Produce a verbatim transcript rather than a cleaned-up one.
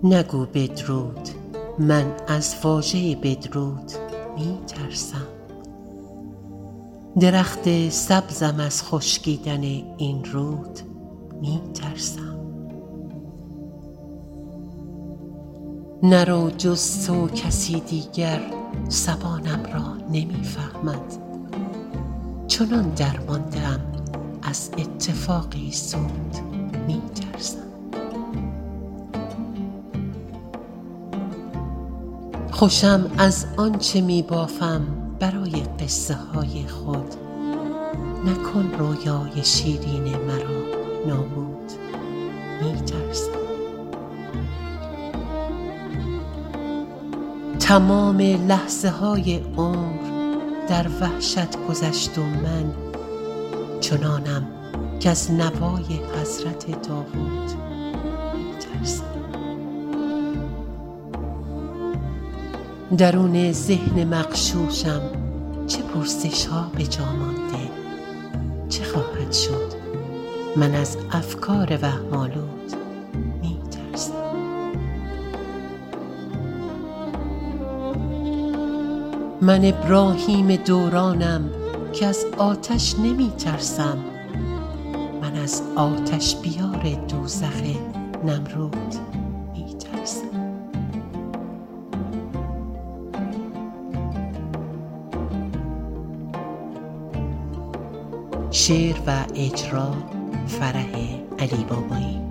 نگو بدرود، من از واژه بدرود می ترسم. درخت سبزم از خشکیدن این رود می ترسم. نرو جز تو کسی دیگر زبانم را نمی فهمد، چنان درمانده‌ام از اتفاقی زود می ترسم. خوشم از آنچه می بافم برای قصه های خود، نکن رویای شیرین مرا نابود می ترسم. تمام لحظه های عمر در وحشت گذشت و من چنانم که از نوای حضرت داوود می ترسم. درون ذهن مغشوشم چه پرسش ها به جا مانده، چه خواهد شد؟ من از افکار وهم‌آلود می ترسم. من ابراهیم دورانم که از آتش نمی ترسم، من از آتش بیار دوزخ نمرود می ترسم. شعر و اجرا فرح علی بابایی.